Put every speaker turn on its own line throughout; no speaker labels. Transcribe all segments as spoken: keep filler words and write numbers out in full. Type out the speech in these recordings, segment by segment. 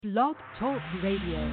Blog Talk Radio.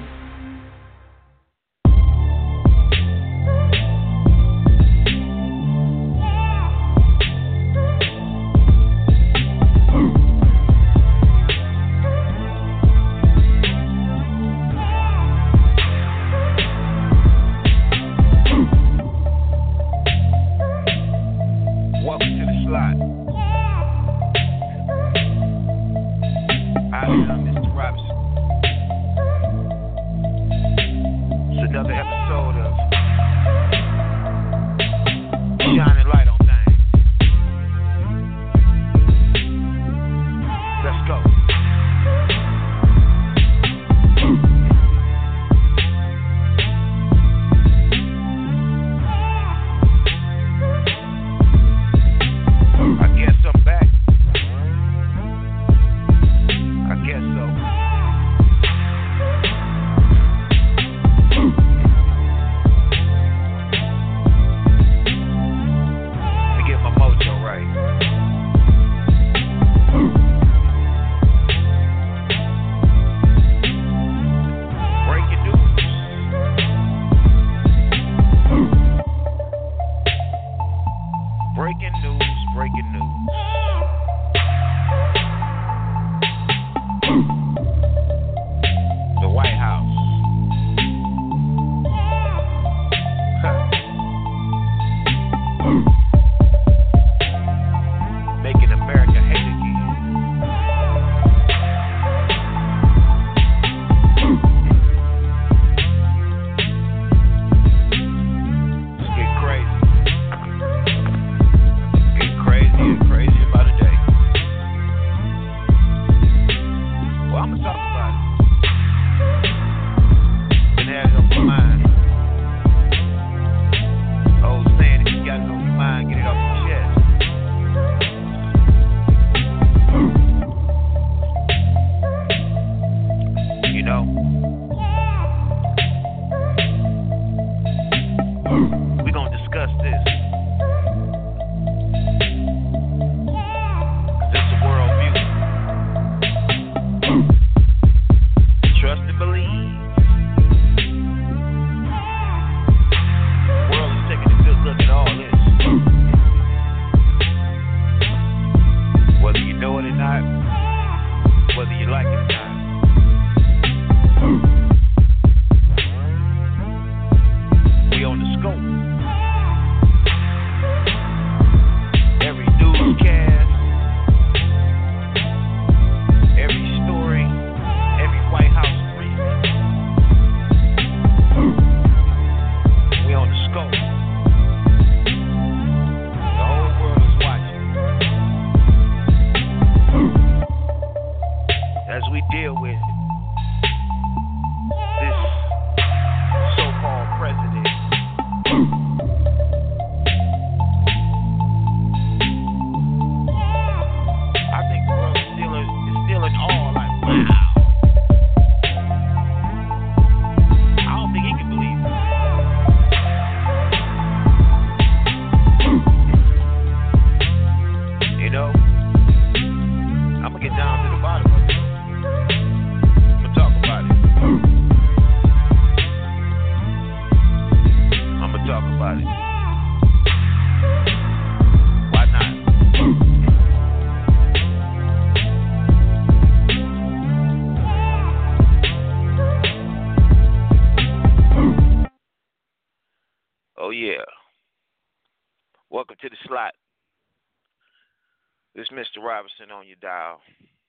Mister Robinson on your dial.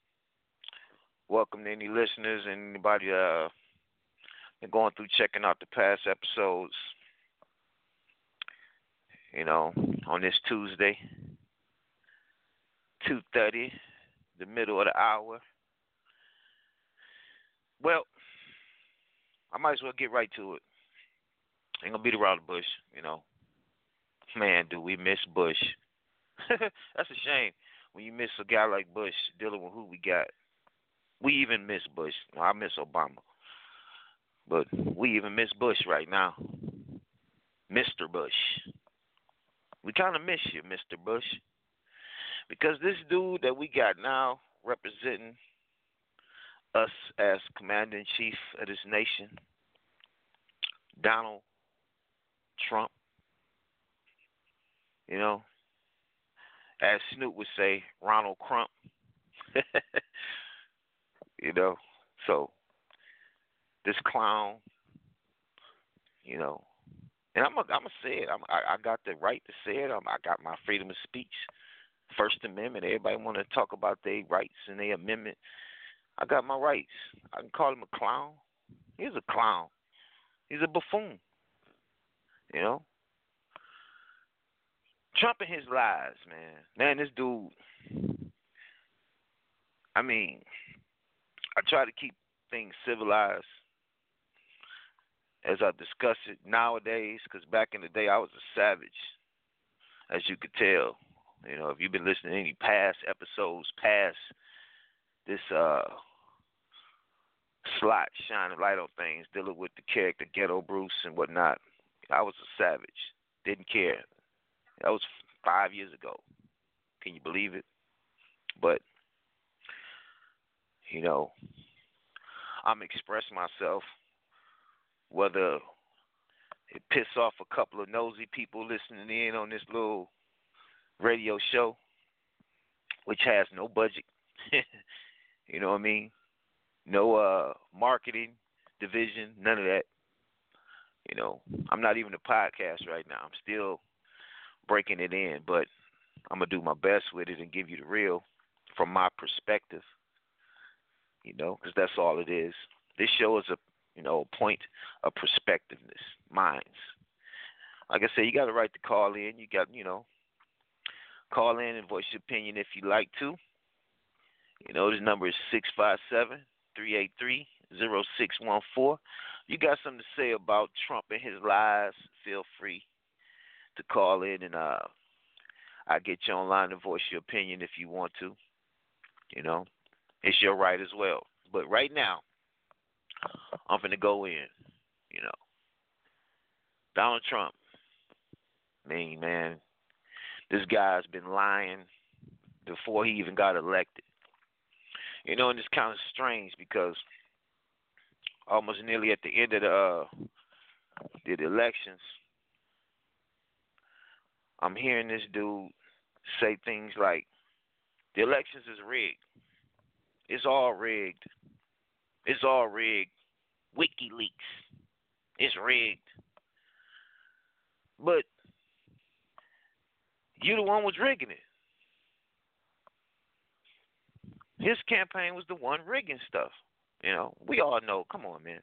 Welcome to any listeners and anybody uh going through checking out the past episodes. You know, on this Tuesday, two thirty, the middle of the hour. Well, I might as well get right to it. Ain't gonna beat around the bush, you know. Man, do we miss Bush? That's a shame. When you miss a guy like Bush dealing with who we got. We even miss Bush. Well, I miss Obama. But we even miss Bush right now. Mister Bush. We kind of miss you, Mister Bush. Because this dude that we got now representing us as commander in chief of this nation, Donald Trump, you know, as Snoop would say, Ronald Crump, you know. So this clown, you know, and I'm gonna I'm gonna say it. I'm, I I got the right to say it. I'm, I got my freedom of speech, First Amendment. Everybody want to talk about their rights and their amendment. I got my rights. I can call him a clown. He's a clown. He's a buffoon. You know. Trump and his lies, man. Man, this dude. I mean, I try to keep things civilized as I discuss it nowadays, because back in the day I was a savage, as you could tell. You know, if you've been listening to any past episodes, past this uh, slot shining light on things, dealing with the character Ghetto Bruce and whatnot, I was a savage. Didn't care. That was five years ago. Can you believe it? But, you know, I'm expressing myself, whether it piss off a couple of nosy people listening in on this little radio show, which has no budget. You know what I mean? No uh, marketing division, none of that. You know, I'm not even a podcast right now. I'm still breaking it in, but I'm going to do my best with it and give you the real from my perspective, you know, because that's all it is. This show is a, you know, a point of perspectiveness, minds. Like I said, you got a right to call in. You got, you know, call in and voice your opinion if you like to. You know, this number is six five seven, three eight three, zero six one four. You got something to say about Trump and his lies, feel free to call in, and uh, I'll get you online and voice your opinion if you want to. You know, it's your right as well. But right now, I'm going to go in, you know. Donald Trump, I mean, man, this guy's been lying before he even got elected. You know, and it's kind of strange because almost nearly at the end of the, uh, the elections, I'm hearing this dude say things like, the elections is rigged. It's all rigged. It's all rigged. WikiLeaks. It's rigged. But you the one was rigging it. His campaign was the one rigging stuff. You know, we all know. Come on, man.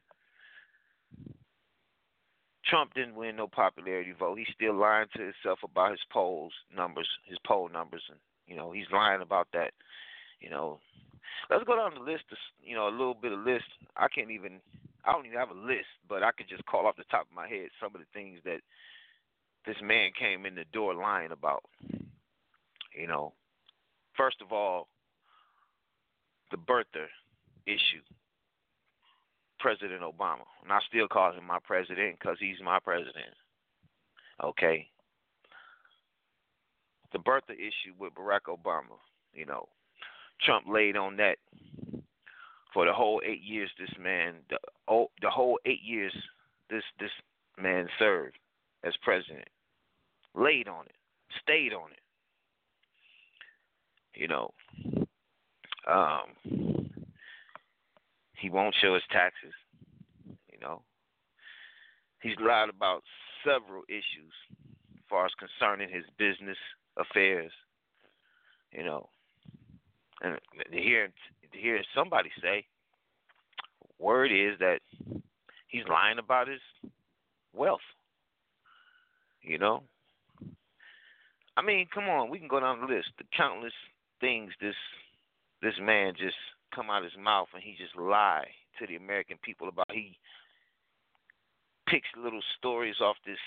Trump didn't win no popularity vote. He's still lying to himself about his polls numbers, his poll numbers, and you know he's lying about that. You know, let's go down the list. Of, you know, a little bit of list. I can't even. I don't even have a list, but I could just call off the top of my head some of the things that this man came in the door lying about. You know, first of all, the birther issue. President Obama. And I still call him my president because he's my president. Okay? The birther issue with Barack Obama, you know, Trump laid on that for the whole eight years this man, the, oh, the whole eight years this, this man served as president. Laid on it. Stayed on it. You know, um, he won't show his taxes, you know. He's lied about several issues as far as concerning his business affairs, you know. And to hear, to hear somebody say, word is that he's lying about his wealth, you know. I mean, come on, we can go down the list. The countless things this this man just come out of his mouth and he just lie to the American people about. He picks little stories off this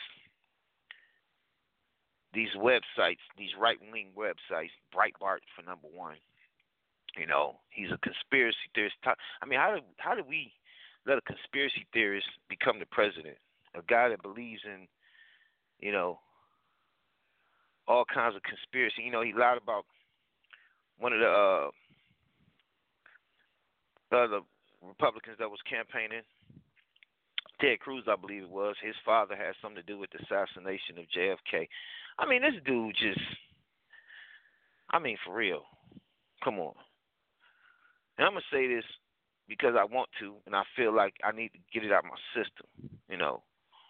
these websites, these right wing websites, Breitbart for number one. You know, he's a conspiracy theorist. I mean, how did how did we let a conspiracy theorist become the president? A guy that believes in, you know, all kinds of conspiracy. You know, he lied about one of the uh, Uh, the Republicans that was campaigning. Ted Cruz, I believe it was. His father had something to do with the assassination of J F K. I mean, this dude just, I mean, for real. Come on. And I'm going to say this because I want to, and I feel like I need to get it out of my system, you know.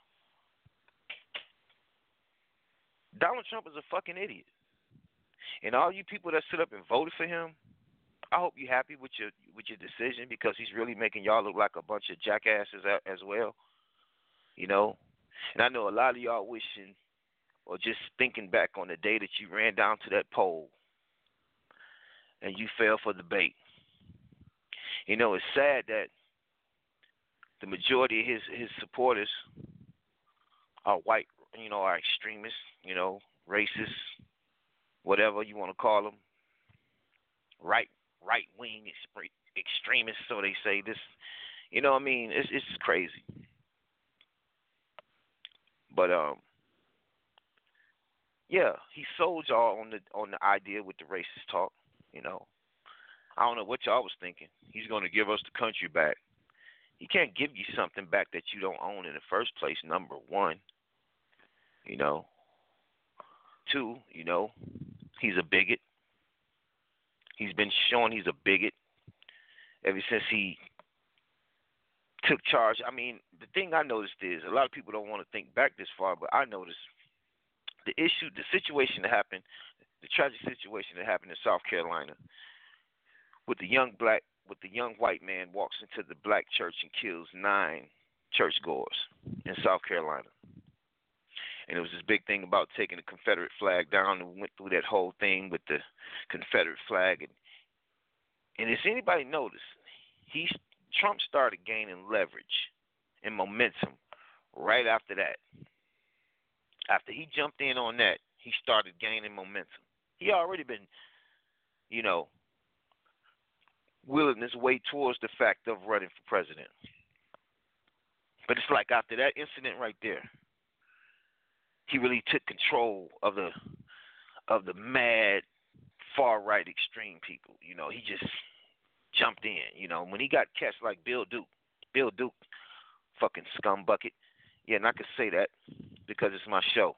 Donald Trump is a fucking idiot. And all you people that stood up and voted for him, I hope you're happy with your with your decision because he's really making y'all look like a bunch of jackasses as well, you know. And I know a lot of y'all wishing or just thinking back on the day that you ran down to that poll and you fell for the bait. You know, it's sad that the majority of his, his supporters are white, you know, are extremists, you know, racist, whatever you want to call them, right right wing extremists, so they say. This, you know what I mean? It's it's crazy. But um, yeah, he sold y'all on the on the idea with the racist talk. You know, I don't know what y'all was thinking. He's going to give us the country back. He can't give you something back that you don't own in the first place. Number one, you know. Two, you know, he's a bigot. He's been shown he's a bigot ever since he took charge. I mean, the thing I noticed is a lot of people don't want to think back this far, but I noticed the issue, the situation that happened, the tragic situation that happened in South Carolina with the young black, with the young white man walks into the black church and kills nine churchgoers in South Carolina. And it was this big thing about taking the Confederate flag down, and we went through that whole thing with the Confederate flag. And, and if anybody noticed, he Trump started gaining leverage and momentum right after that. After he jumped in on that, he started gaining momentum. He already been, you know, willing his way towards the fact of running for president. But it's like after that incident right there, he really took control of the of the mad far right extreme people. You know, he just jumped in. You know, when he got cats like Bill Duke, Bill Duke, fucking scumbucket. Yeah, and I can say that because it's my show.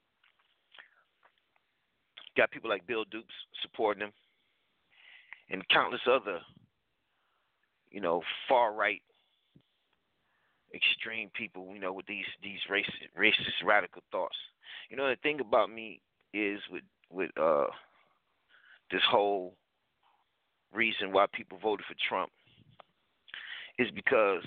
Got people like Bill Duke supporting him, and countless other, you know, far right extreme people, you know, with these these racist, racist radical thoughts. You know, the thing about me is with with uh, this whole reason why people voted for Trump is because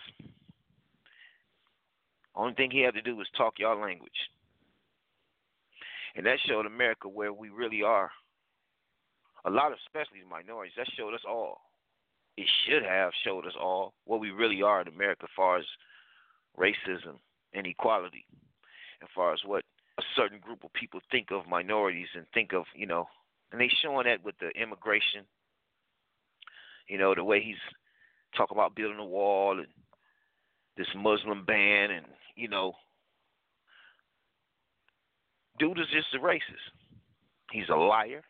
only thing he had to do was talk y'all language, and that showed America where we really are. A lot of, especially minorities, that showed us all. It should have showed us all what we really are in America as far as racism and equality, as far as what a certain group of people think of minorities and think of, you know, and they showing that with the immigration, you know, the way he's talking about building a wall and this Muslim ban, and, you know, dude is just a racist. He's a liar,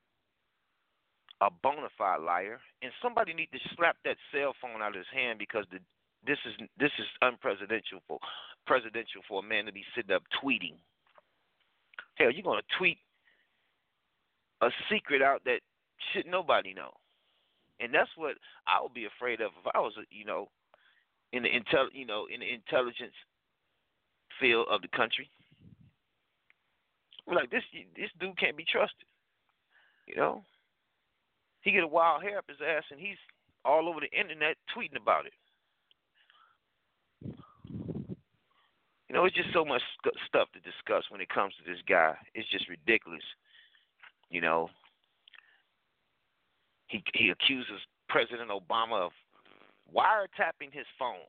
a bona fide liar, and somebody need to slap that cell phone out of his hand because the This is this is unpresidential for presidential for a man to be sitting up tweeting. Hell, you're gonna tweet a secret out that should nobody know, and that's what I would be afraid of if I was, you know, in the intel, you know, in the intelligence field of the country. We're like, this this dude can't be trusted. You know, he get a wild hair up his ass, and he's all over the internet tweeting about it. You know, it's just so much stuff to discuss when it comes to this guy. It's just ridiculous. You know, he he accuses President Obama of wiretapping his phone.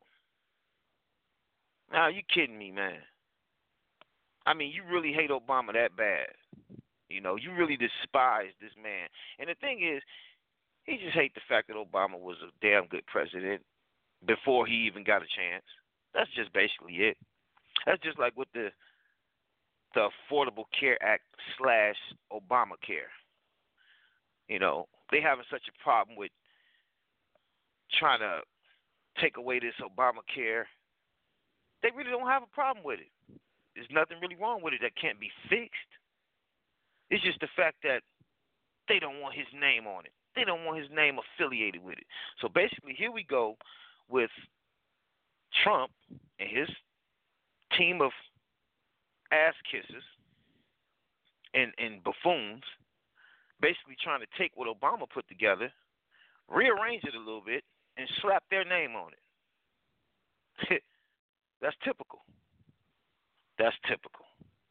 Now, you kidding me, man? I mean, you really hate Obama that bad. You know, you really despise this man. And the thing is, he just hates the fact that Obama was a damn good president before he even got a chance. That's just basically it. That's just like with the the Affordable Care Act slash Obamacare. You know, they having such a problem with trying to take away this Obamacare. They really don't have a problem with it. There's nothing really wrong with it that can't be fixed. It's just the fact that they don't want his name on it. They don't want his name affiliated with it. So basically, here we go with Trump and his team of ass kissers and, and buffoons basically trying to take what Obama put together, rearrange it a little bit, and slap their name on it. That's typical. That's typical.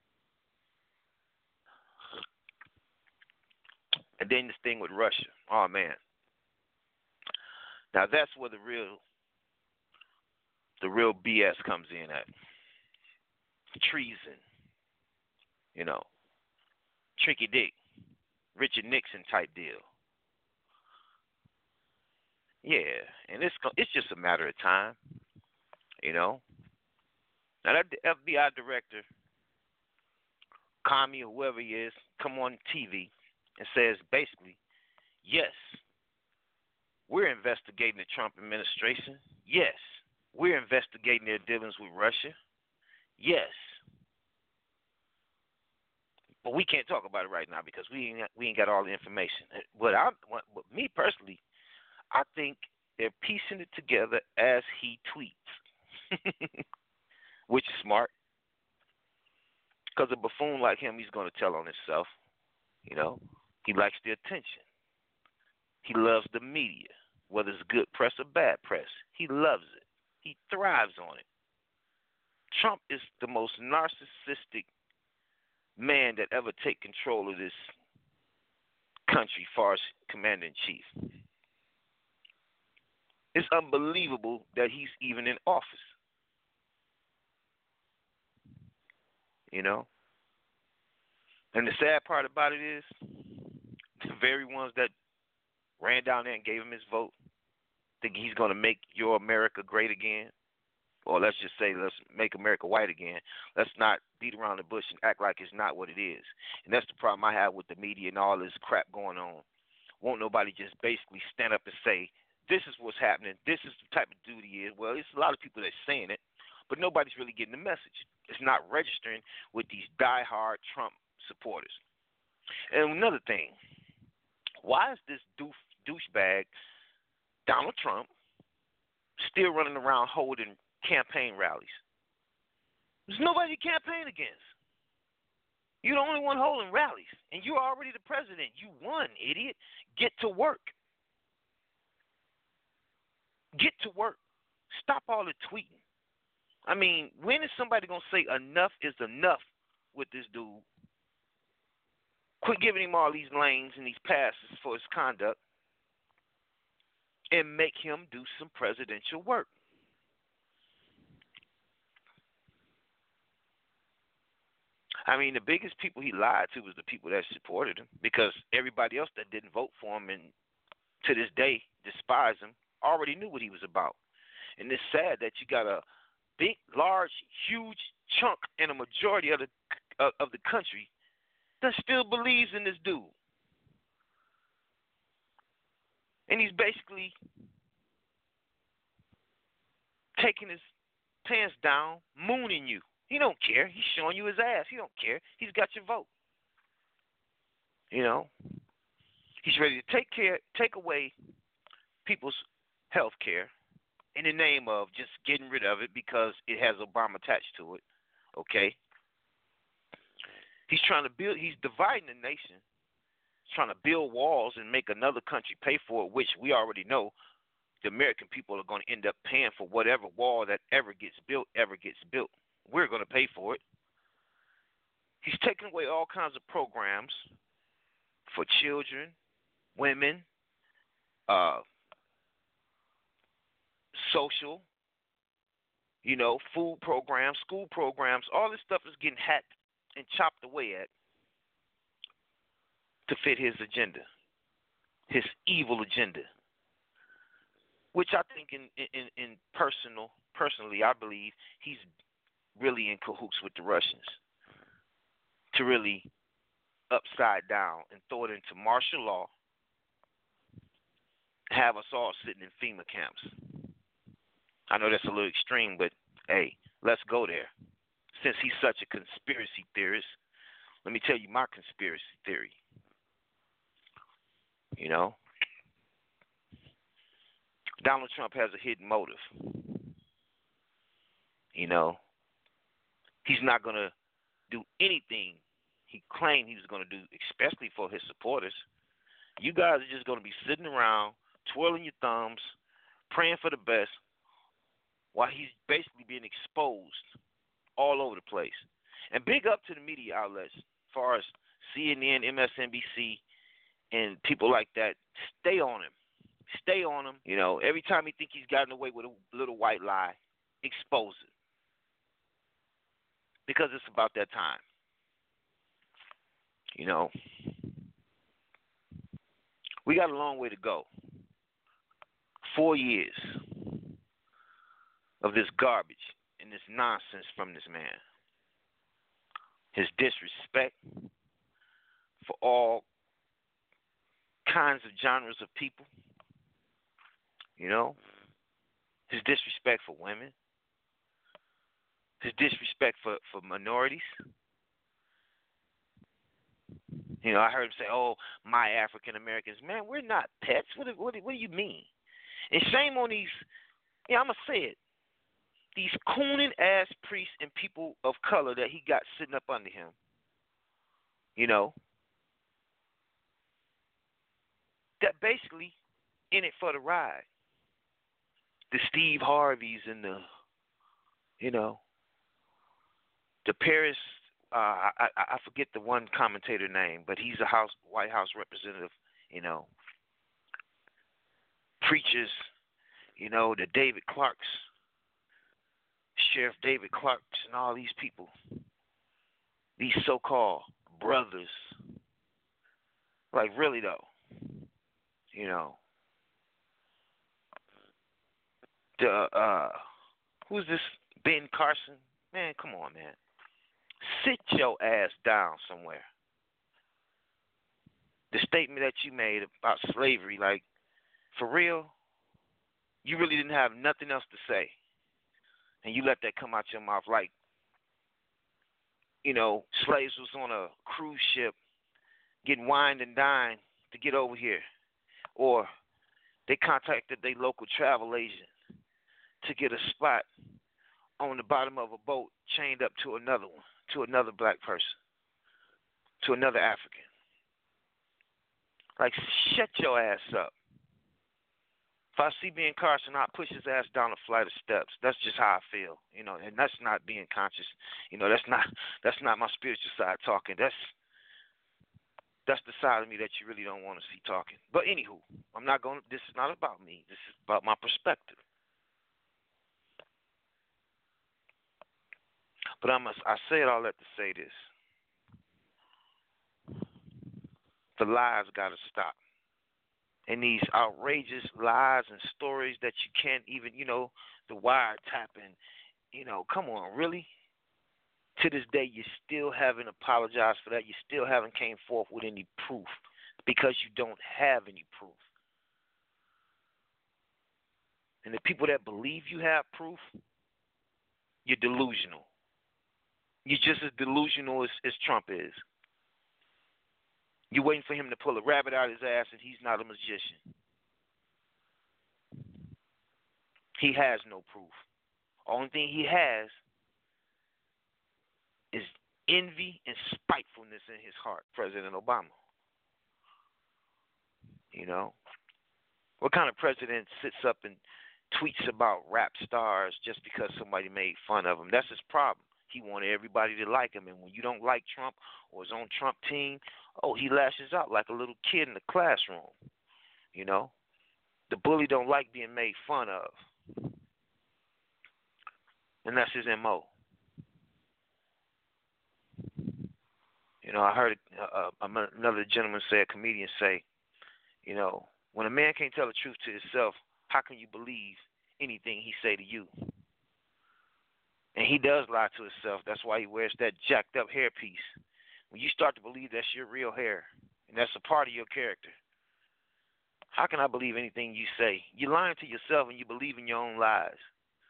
And then this thing with Russia. Oh, man. Now, that's where the real the real B S comes in at. Treason. You know. Tricky Dick. Richard Nixon type deal. Yeah. And it's, it's just a matter of time. You know. Now, that F B I director, Comey or whoever he is, come on T V and says basically, yes, we're investigating the Trump administration. Yes, we're investigating their dealings with Russia. Yes. But we can't talk about it right now because we ain't, we ain't got all the information. But, I, but me personally, I think they're piecing it together as he tweets. Which is smart. Because a buffoon like him, he's going to tell on himself. You know, he likes the attention. He loves the media, whether it's good press or bad press. He loves it. He thrives on it. Trump is the most narcissistic man that ever take control of this country, far as commander-in-chief. It's unbelievable that he's even in office. You know? And the sad part about it is the very ones that ran down there and gave him his vote think he's going to make your America great again. Or let's just say, let's make America white again. Let's not beat around the bush and act like it's not what it is. And that's the problem I have with the media and all this crap going on. Won't nobody just basically stand up and say, this is what's happening, this is the type of dude he is. Well, it's a lot of people that's saying it, but nobody's really getting the message. It's not registering with these diehard Trump supporters. And another thing, why is this doof, douchebag Donald Trump still running around holding campaign rallies? There's nobody to campaign against. You're the only one holding rallies, and you're already the president. You won, idiot. Get to work. Get to work. Stop all the tweeting. I mean, when is somebody going to say enough is enough with this dude? Quit giving him all these lanes and these passes for his conduct and make him do some presidential work. I mean, the biggest people he lied to was the people that supported him, because everybody else that didn't vote for him and to this day despise him already knew what he was about. And it's sad that you got a big, large, huge chunk and a majority of the uh, of the country that still believes in this dude. And he's basically taking his pants down, mooning you. He don't care. He's showing you his ass. He don't care. He's got your vote. You know? He's ready to take care, take away people's health care in the name of just getting rid of it because it has Obama attached to it. Okay? He's trying to build, he's dividing the nation. He's trying to build walls and make another country pay for it, which we already know the American people are going to end up paying for whatever wall that ever gets built, ever gets built. We're going to pay for it. He's taking away all kinds of programs for children, women, uh, social, you know, food programs, school programs. All this stuff is getting hacked and chopped away at to fit his agenda, his evil agenda, which I think in in, in personal, personally, I believe he's really in cahoots with the Russians to really upside down and throw it into martial law, have us all sitting in FEMA camps. I know that's a little extreme, but hey, let's go there. Since he's such a conspiracy theorist, let me tell you my conspiracy theory. You know, Donald Trump has a hidden motive. You know, he's not going to do anything he claimed he was going to do, especially for his supporters. You guys are just going to be sitting around, twirling your thumbs, praying for the best, while he's basically being exposed all over the place. And big up to the media outlets, as far as C N N, M S N B C, and people like that. Stay on him. Stay on him. You know, every time he think he's gotten away with a little white lie, expose it. Because it's about that time. You know, we got a long way to go. Four years of this garbage and this nonsense from this man. His disrespect for all kinds of genres of people. You know, his disrespect for women. His disrespect for, for minorities. You know, I heard him say, oh, my African Americans. Man, we're not pets. What do, what, do, what do you mean? And shame on these, yeah, I'm going to say it, these cooning ass priests and people of color that he got sitting up under him. You know, that basically in it for the ride. The Steve Harveys and the, you know, the Paris, uh, I, I forget the one commentator name, but he's a House White House representative, you know. Preachers, you know, the David Clarks, Sheriff David Clarks, and all these people, these so-called brothers. Like, really, though, you know. The, uh, who's this Ben Carson? Man, come on, man. Sit your ass down somewhere. The statement that you made about slavery, like, for real, you really didn't have nothing else to say. And you let that come out your mouth like, you know, slaves was on a cruise ship getting wined and dined to get over here. Or they contacted their local travel agent to get a spot on the bottom of a boat chained up to another one, to another black person, to another African. Like, shut your ass up. If I see Ben Carson, I'll push his ass down a flight of steps. That's just how I feel, you know, and that's not being conscious. You know, that's not that's not my spiritual side talking. That's that's the side of me that you really don't want to see talking. But anywho, I'm not going. This is not about me. This is about my perspective. But I must. I say it all that to say this: the lies got to stop. And these outrageous lies and stories that you can't even, you know, the wiretapping, you know, come on, really? To this day, you still haven't apologized for that. You still haven't came forth with any proof because you don't have any proof. And the people that believe you have proof, you're delusional. You're just as delusional as, as Trump is. You're waiting for him to pull a rabbit out of his ass, and he's not a magician. He has no proof. Only thing he has is envy and spitefulness in his heart, President Obama. You know? What kind of president sits up and tweets about rap stars just because somebody made fun of him? That's his problem. He wanted everybody to like him, and when you don't like Trump or is on Trump team, oh, he lashes out like a little kid in the classroom. You know? The bully don't like being made fun of. And that's his M O. You know, I heard uh, another gentleman say, a comedian say, you know, when a man can't tell the truth to himself, how can you believe anything he say to you? And he does lie to himself. That's why he wears that jacked up hairpiece. When you start to believe that's your real hair, and that's a part of your character, how can I believe anything you say? You're lying to yourself and you believe in your own lies.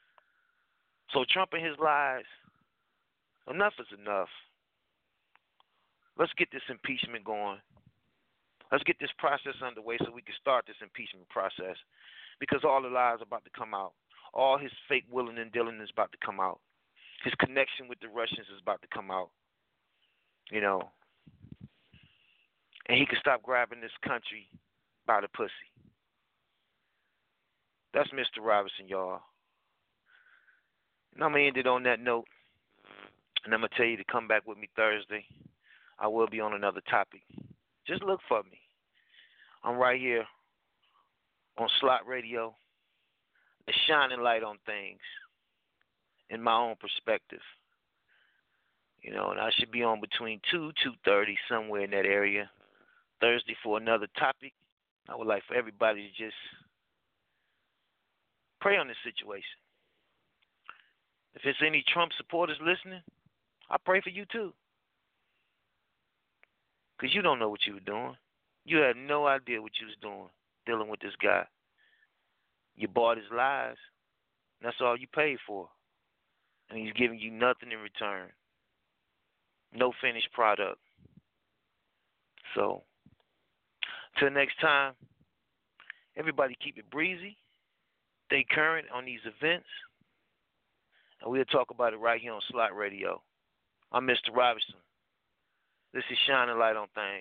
So Trump and his lies, enough is enough. Let's get this impeachment going. Let's get this process underway so we can start this impeachment process, because all the lies are about to come out. All his fake willing and dealing is about to come out. His connection with the Russians is about to come out. You know. And he can stop grabbing this country by the pussy. That's Mister Robinson, y'all. And I'm going to end it on that note. And I'm going to tell you to come back with me Thursday. I will be on another topic. Just look for me. I'm right here on Slot Radio, the shining light on things in my own perspective. You know, and I should be on between two, two thirty, somewhere in that area, Thursday for another topic. I would like for everybody to just pray on this situation. If there's any Trump supporters listening, I pray for you too. Because you don't know what you were doing. You had no idea what you was doing, dealing with this guy. You bought his lies. And that's all you paid for. And he's giving you nothing in return. No finished product. So, till next time, everybody keep it breezy. Stay current on these events. And we'll talk about it right here on Slot Radio. I'm Mister Robinson. This is Shining Light on Things.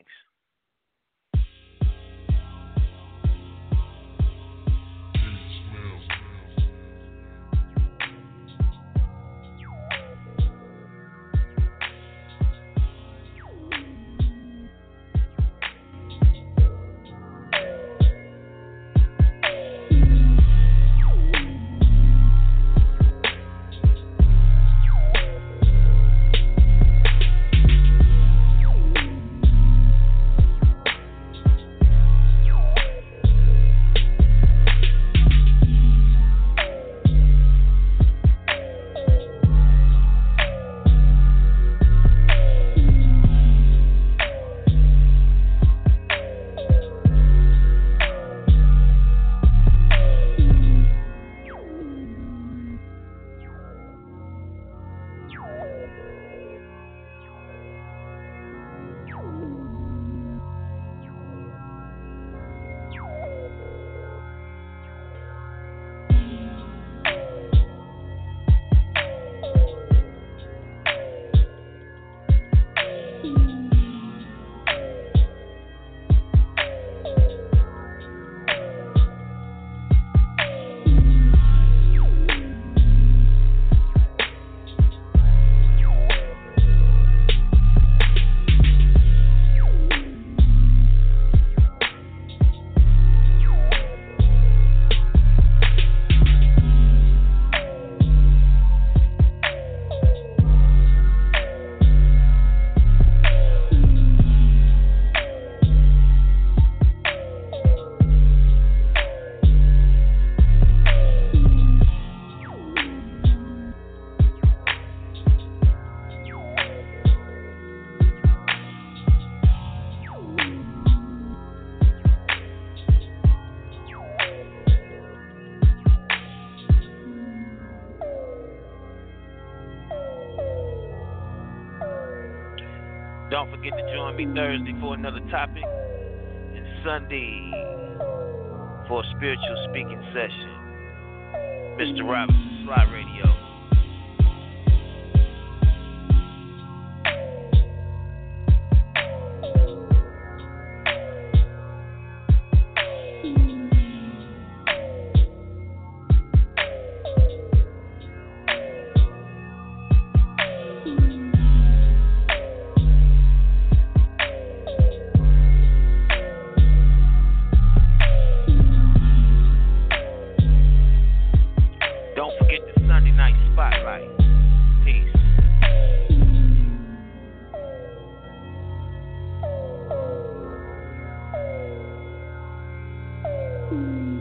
Don't forget to join me Thursday for another topic, and Sunday for a spiritual speaking session. Mister Robinson, Slot Radio. Peace.